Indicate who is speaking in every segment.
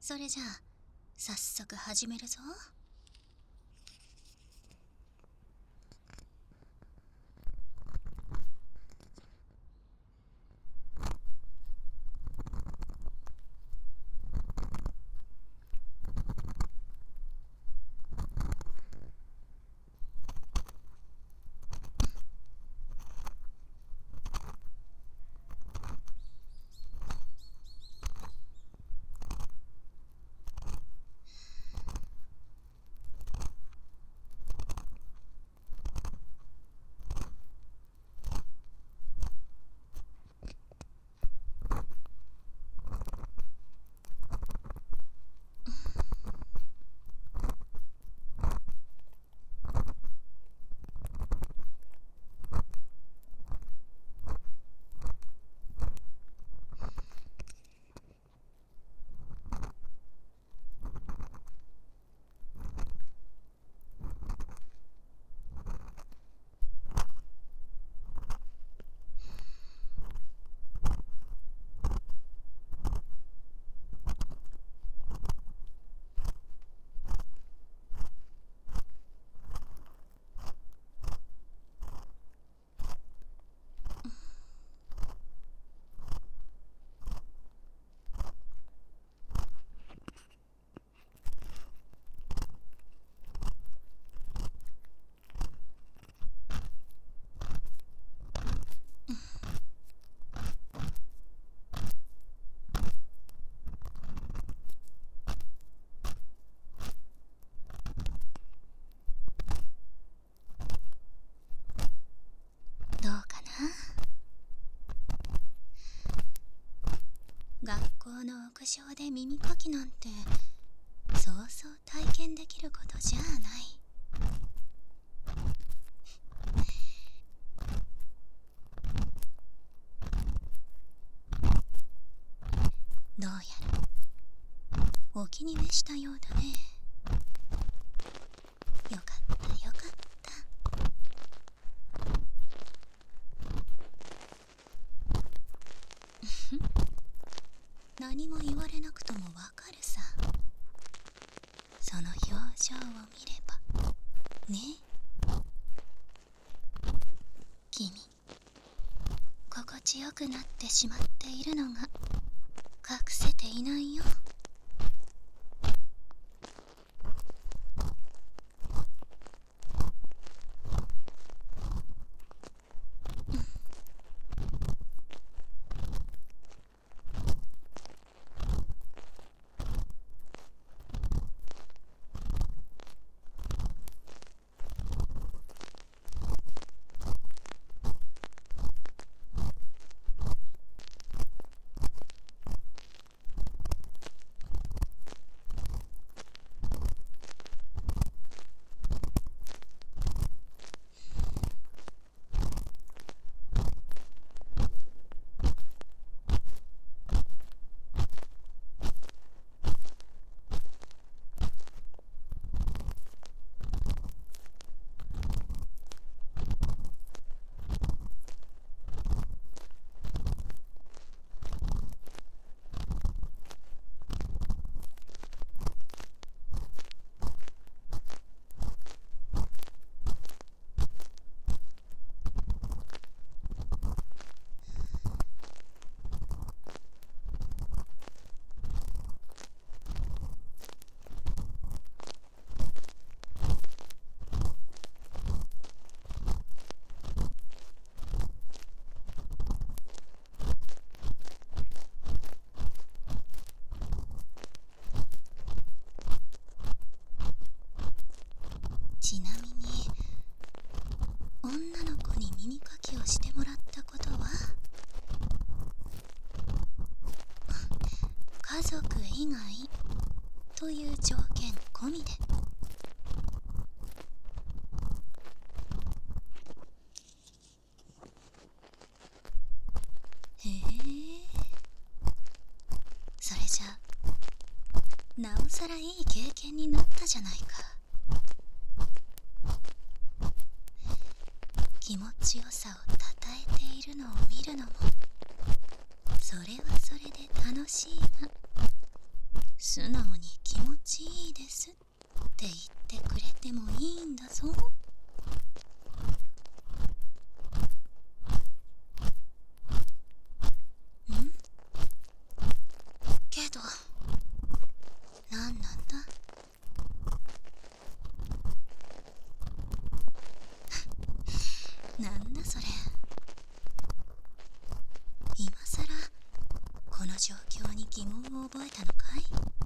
Speaker 1: それじゃあ早速始めるぞ。どうかな。学校の屋上で耳かきなんてそうそう体験できることじゃない。どうやらお気に召したようだね。よかったよかった。何も言われなくともわかるさ。その表情を見ればね。君、心地よくなってしまっているのが隠せていないよ。ちなみに女の子に耳かきをしてもらったことは？家族以外という条件込みで。へえ、それじゃなおさらいい経験になったじゃないか。気持ちよさをたたえているのを見るのもそれはそれで楽しいが、 素直に気持ちいいですって言ってくれてもいいんだぞ。けどなんなんだ。なんだそれ。今さらこの状況に疑問を覚えたのかい。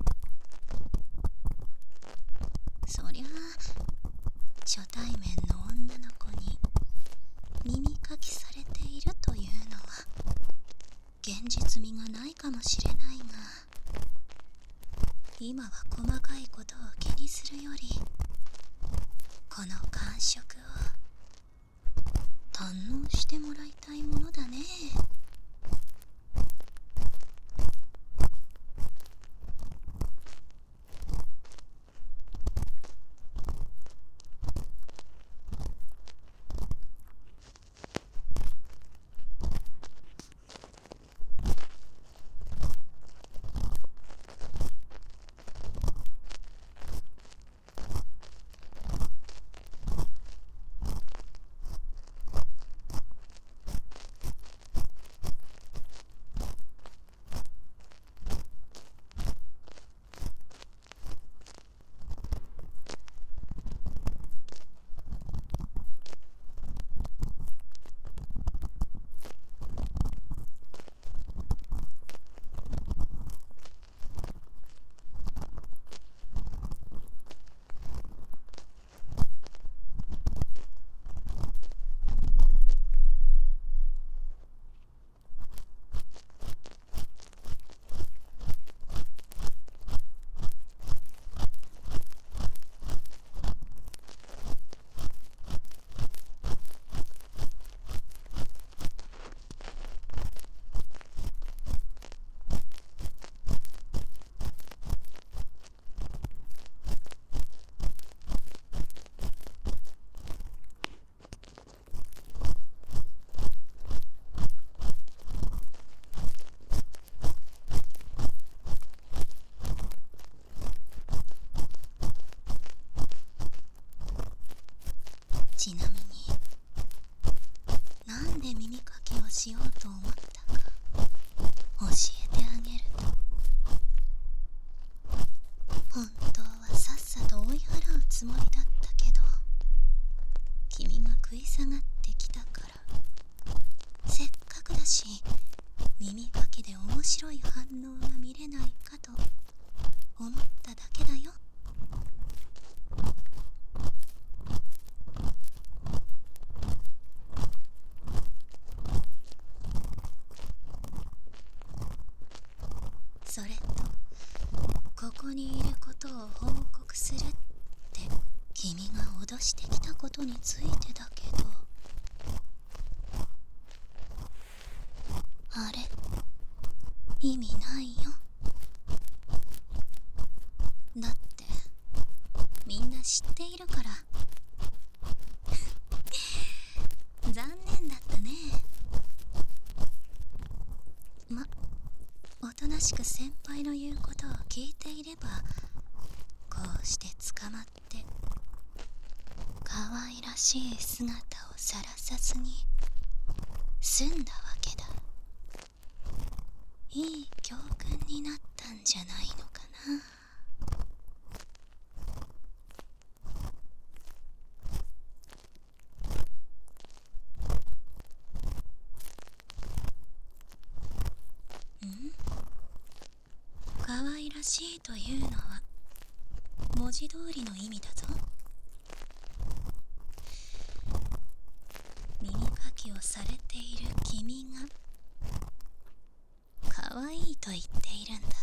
Speaker 1: そりゃあ初対面の女の子に耳かきされているというのは現実味がないかもしれないが、今は細かいことを気にするよりこの感触を堪能してもらいたいものだね。ちなみになんで耳かきをしようと思ったか教えてあげると、本当はさっさと追い払うつもりだったけど、君が食い下がってきたからせっかくだし耳かきで面白い反応が見れないかと思っただけだよ。それとここにいることを報告するって君が脅してきたことについてだけど、あれ意味ないよ。だってみんな知っているから。残念だったね。おとなしく先輩の言うことを聞いていればこうして捕まって可愛らしい姿をさらさずに済んだわけだ。いい教訓になったんじゃないのかな。可愛らしいというのは文字通りの意味だぞ。耳かきをされている君が可愛いと言っているんだ。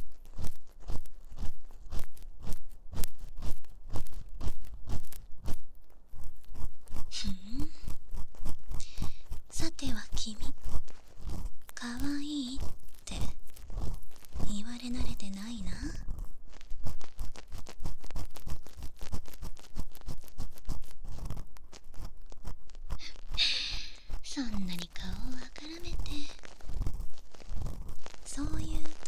Speaker 1: さては君、可愛いって言われ慣れてないな。そんなに顔をあからめて、そういう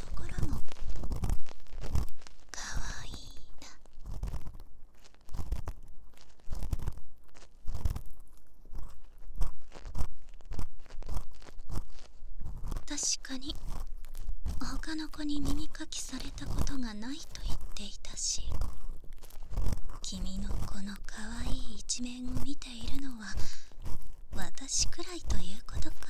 Speaker 1: かに他の子に耳かきされたことがないと言っていたし、君のこの可愛い一面を見ているのは私くらいということか。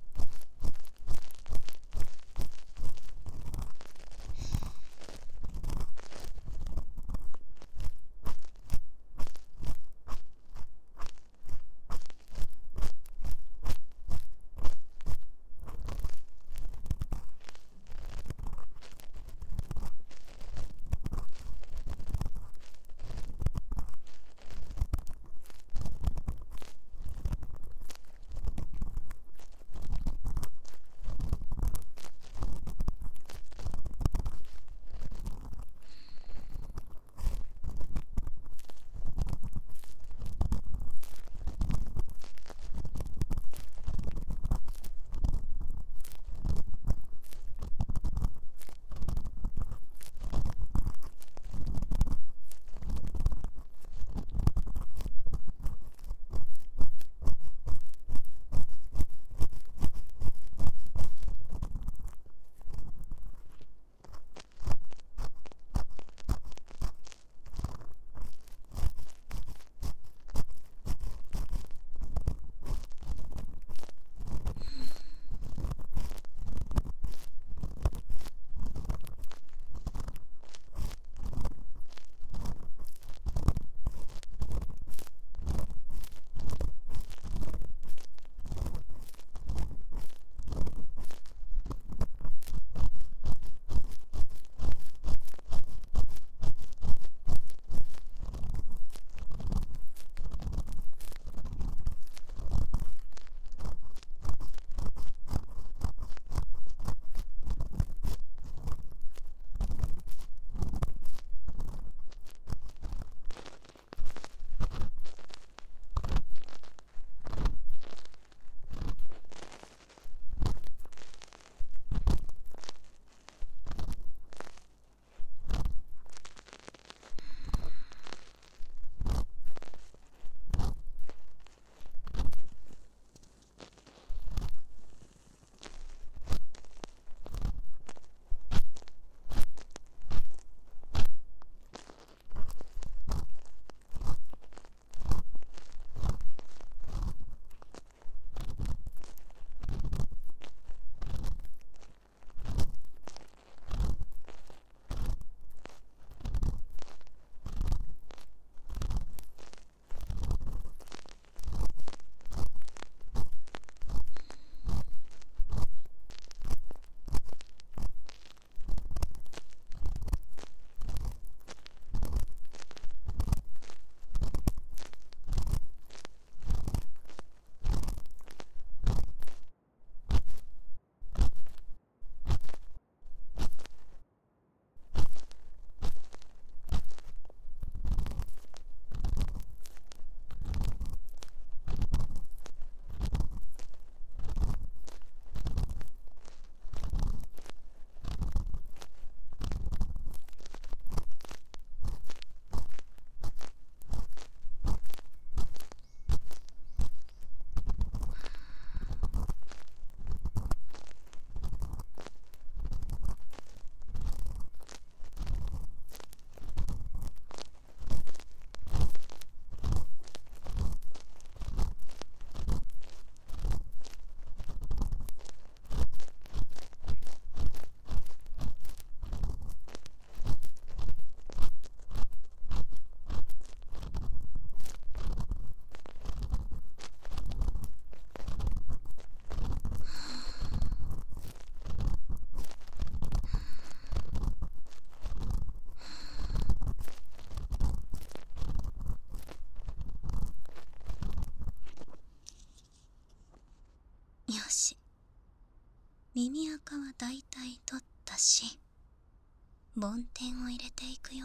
Speaker 1: よし、耳垢はだいたい取ったし、梵天を入れていくよ。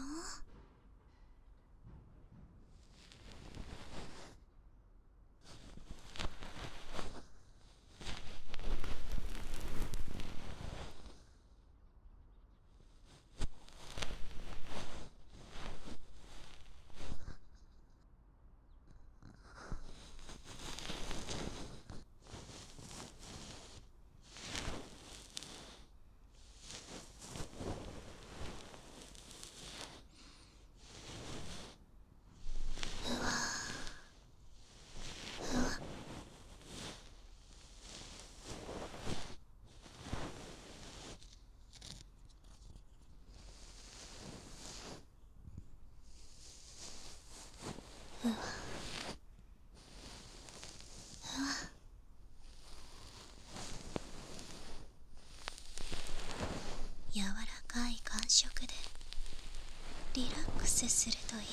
Speaker 1: せするといい。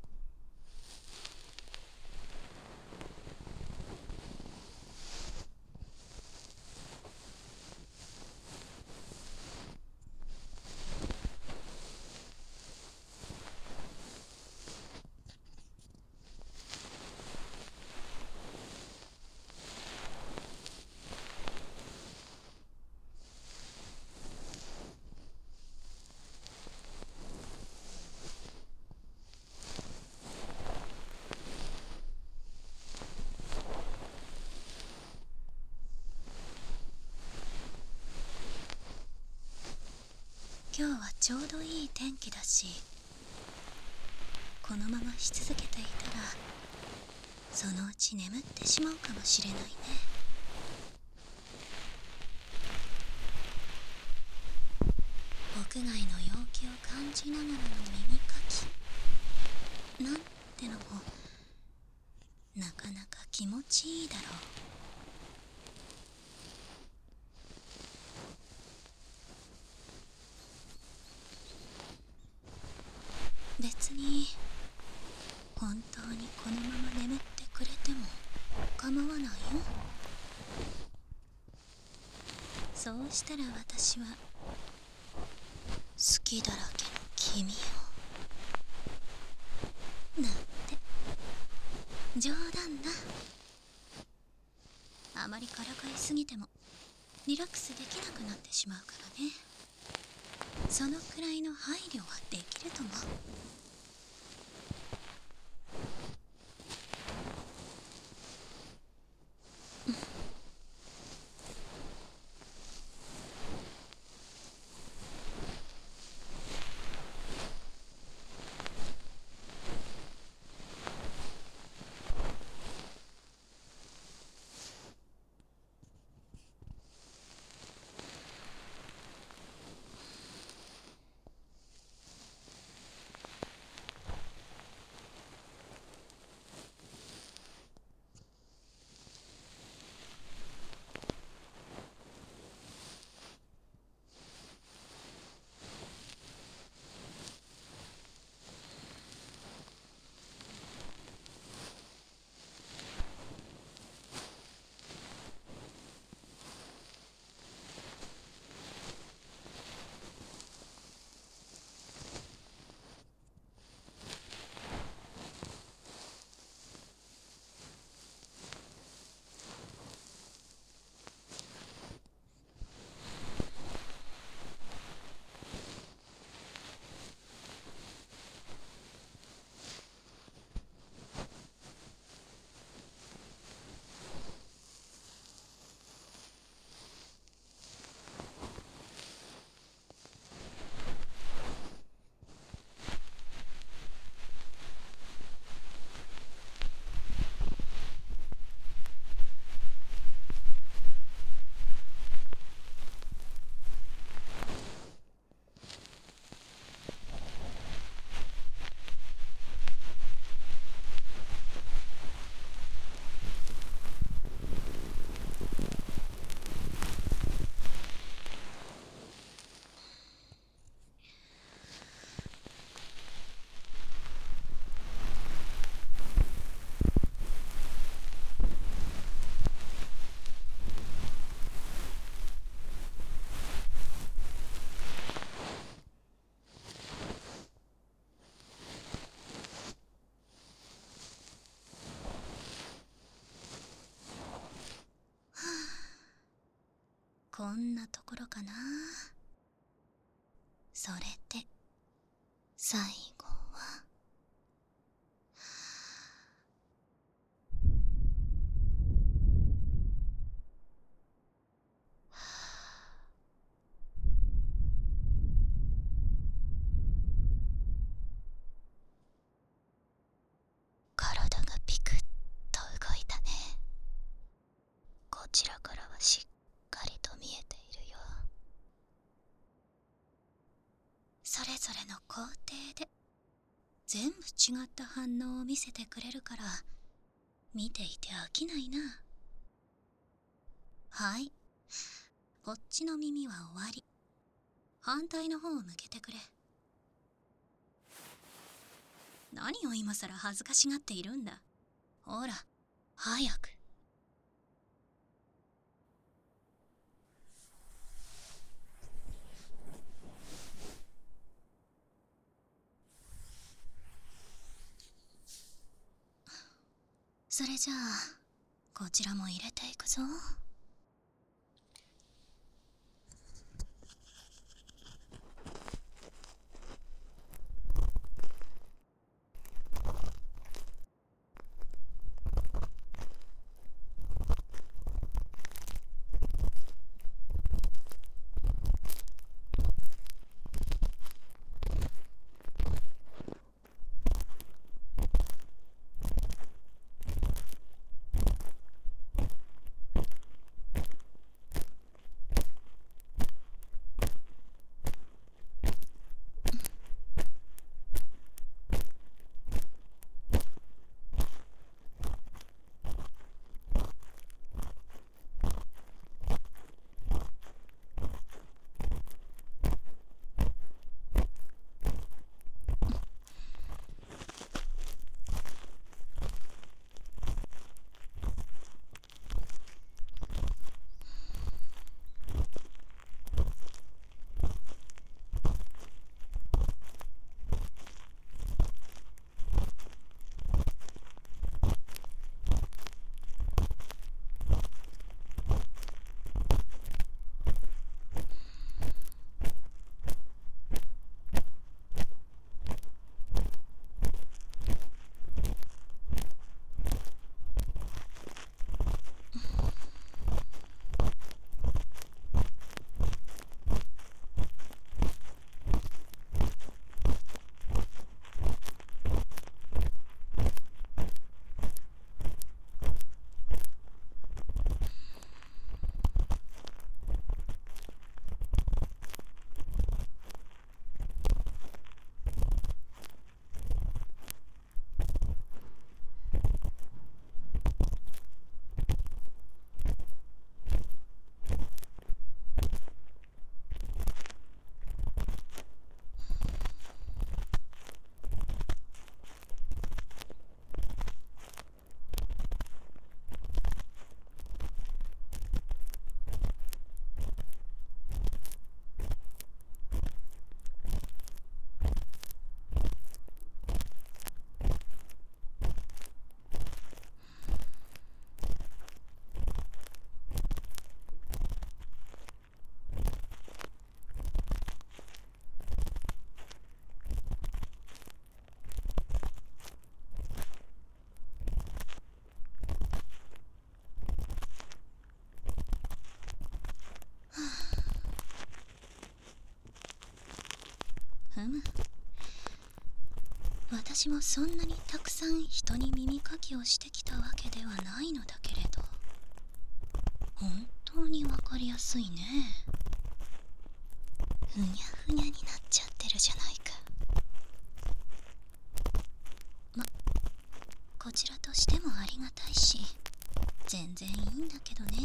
Speaker 1: 今日はちょうどいい天気だし、このままし続けていたらそのうち眠ってしまうかもしれないね。屋外の陽気を感じながらの耳かきなんてのもなかなか気持ちいいだろう。別に本当にこのまま眠ってくれても構わないよ。そうしたら私は好きだらけの君をなんて。冗談だ。あまりからかいすぎてもリラックスできなくなってしまうからね。そのくらいの配慮はできると思う。こんなところかな。それで最後は体がピクッと動いたね。こちらからはしっかりと見えているよ。それぞれの工程で全部違った反応を見せてくれるから見ていて飽きないな。はい、こっちの耳は終わり。反対の方を向けてくれ。 何を今さら恥ずかしがっているんだ。ほら、早く。それじゃあこちらも入れていくぞ。私もそんなにたくさん人に耳かきをしてきたわけではないのだけれど、本当にわかりやすいね。ふにゃふにゃになっちゃってるじゃないか。こちらとしてもありがたいし、全然いいんだけどね。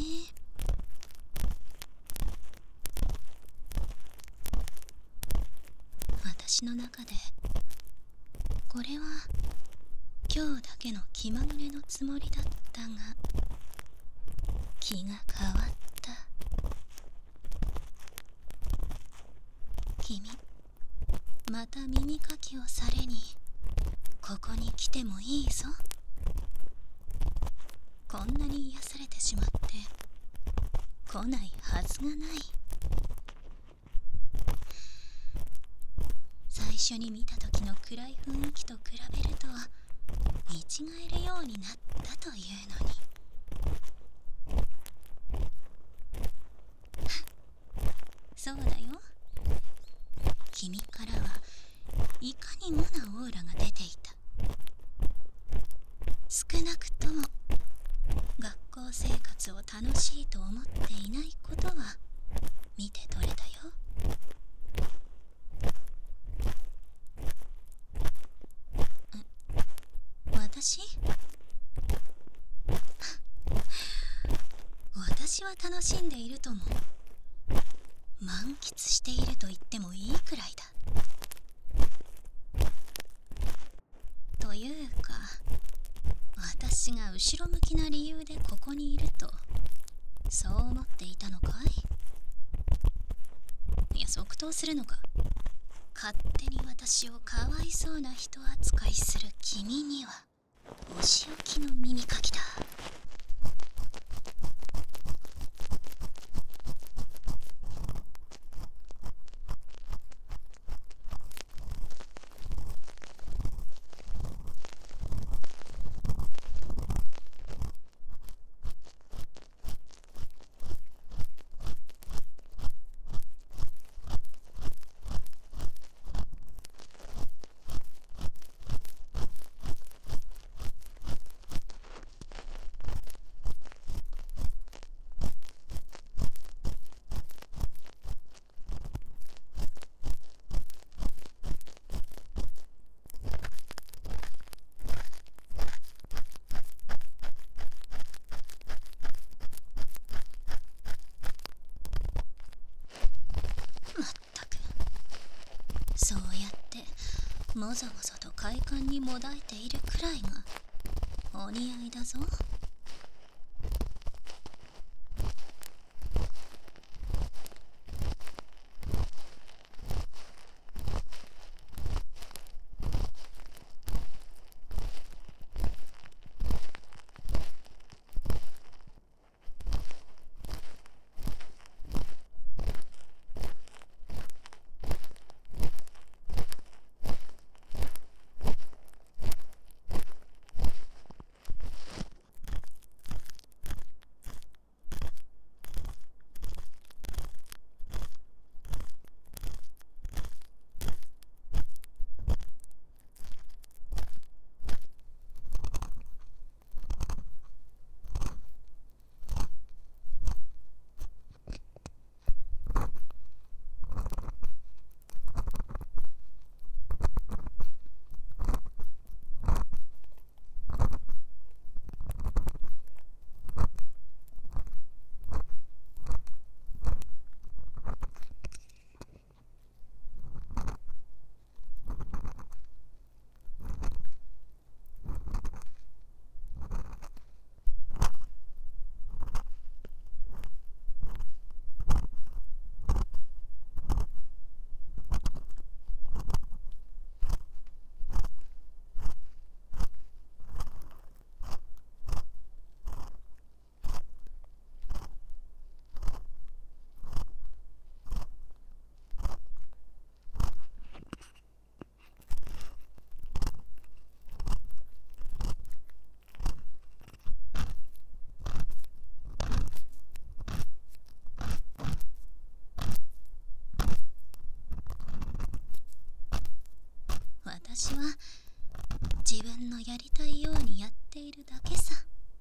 Speaker 1: 私の中でこれは今日だけの気まぐれのつもりだったが、気が変わった。君、また耳かきをされにここに来てもいいぞ。こんなに癒されてしまって来ないはずがない。最初に見た時の暗い雰囲気と比べると見違えるようになったというのに。そうだよ。君からはいかにもなオーラが出ていた。少なくとも学校生活を楽しいと思っていないことは見て取れたよ。私は楽しんでいるとも、満喫していると言ってもいいくらいだ。 私が後ろ向きな理由でここにいるとそう思っていたのかい？いや、即答するのか？勝手に私をかわいそうな人扱いする君にはお仕置きの耳かきだ。そうやってもぞもぞと快感にもだえているくらいがお似合いだぞ。私は自分のやりたいようにやっているだけさ。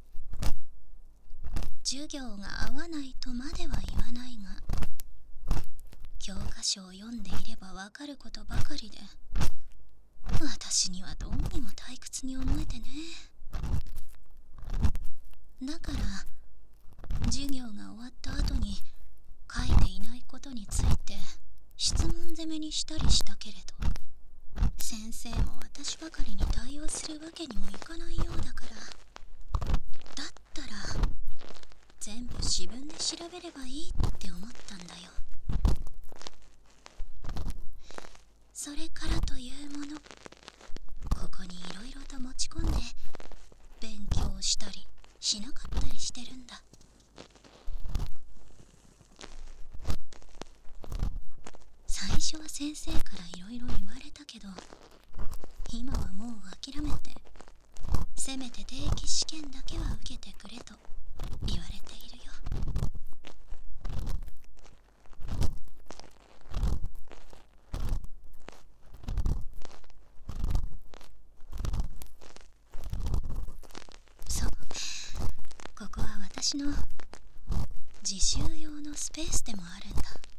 Speaker 1: 授業が合わないとまでは言わないが、教科書を読んでいればわかることばかりで、私にはどうにも退屈に思えてね。だから授業が終わった後に書いていないことについて質問攻めにしたりしたけれど、先生も私ばかりに対応するわけにもいかないようだから、だったら全部自分で調べればいいって思ったんだよ。それからというもの、ここにいろいろと持ち込んで勉強したりしなかったりしてるんだ。最初は先生からいろいろ言われたけど、今はもう諦めて、せめて定期試験だけは受けてくれと言われているよ。そう、ここは私の自習用のスペースでもあるんだ。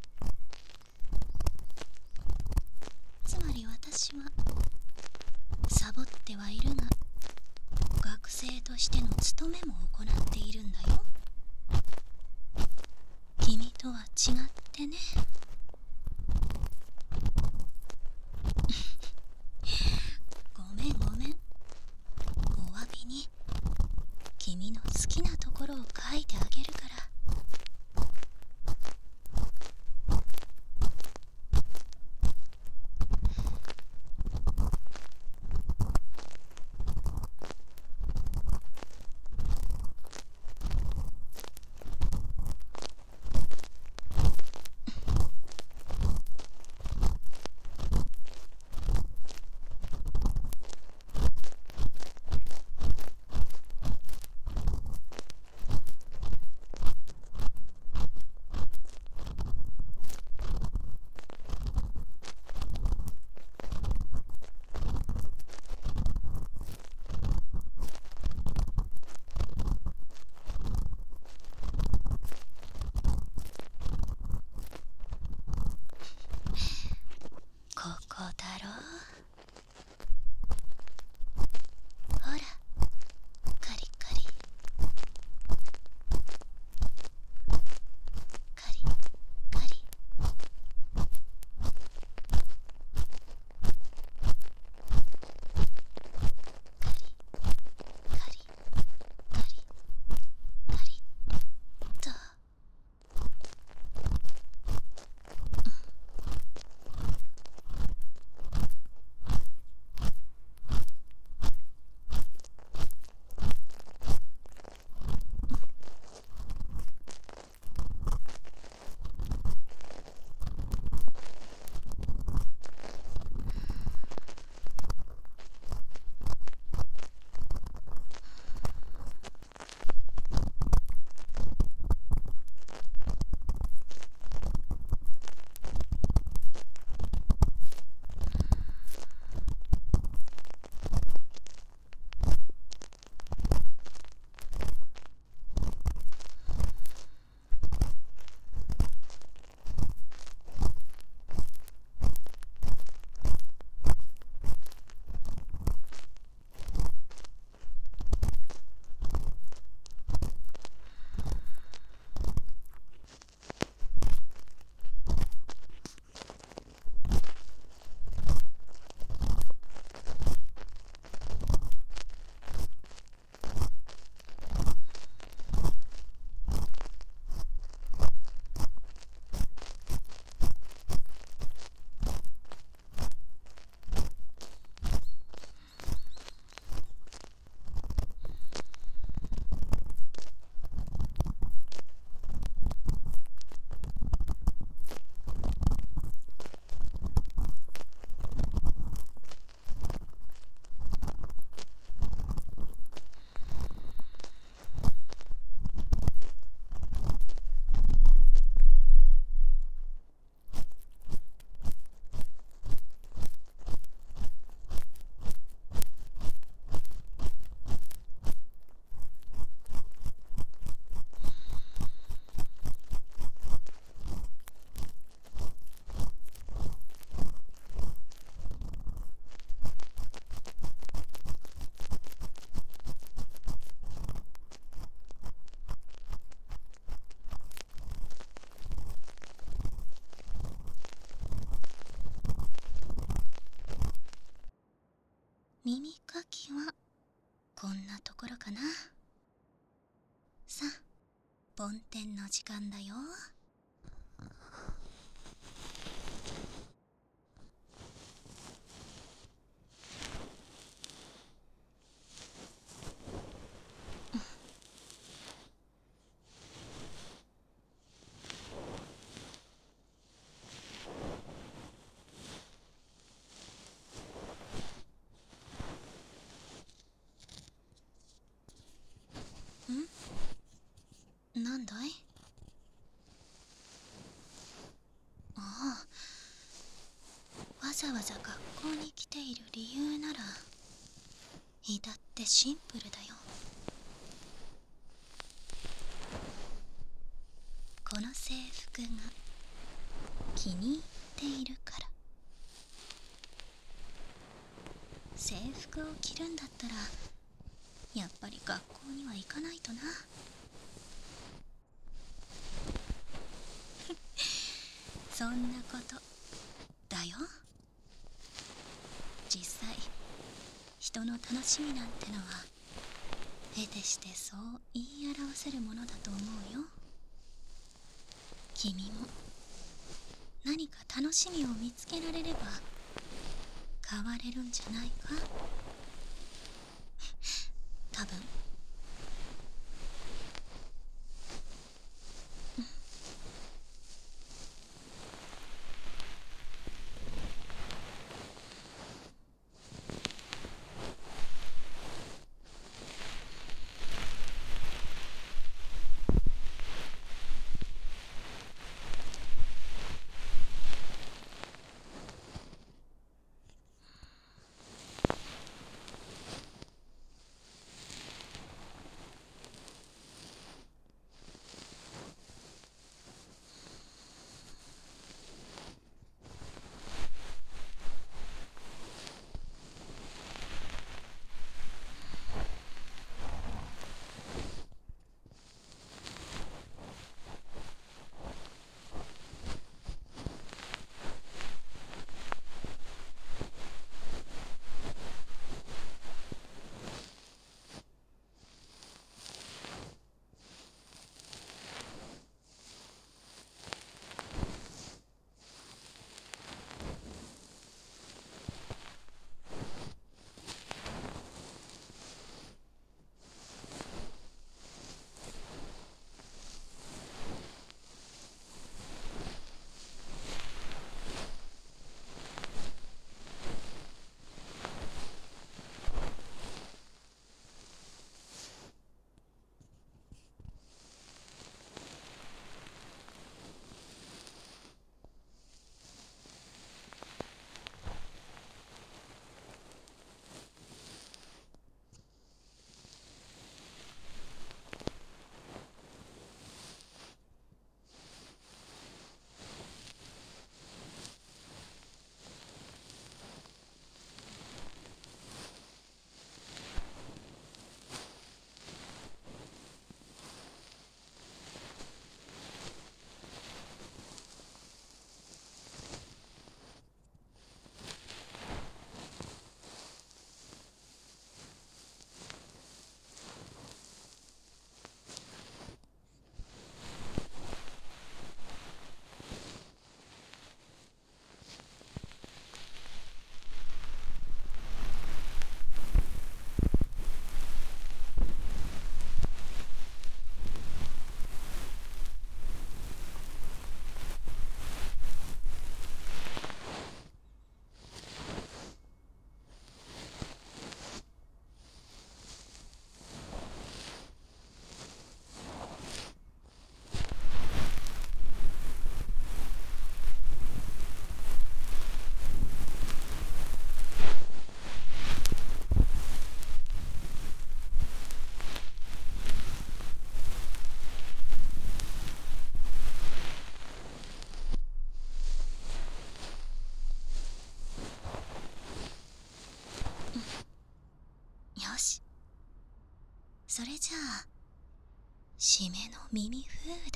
Speaker 1: つまり私はサボってはいるが、学生としての務めも行っているんだよ。君とは違ってね。ごめん。お詫びに好きなところを書いてあげるから。ここだろ。ほら、カリカリカリカリ。カリカリカリカリっと。耳かきはこんなところかな。さあ、梵天の時間だよ。なんだい？ああ、わざわざ学校に来ている理由なら至ってシンプルだよ。この制服が気に入っているから。制服を着るんだったらやっぱり学校には行かないとな。そんなことだよ。実際人の楽しみなんてのは得てしてそう言い表せるものだと思うよ。君も何か楽しみを見つけられれば変われるんじゃないか。多分。よし、それじゃあ締めの耳フード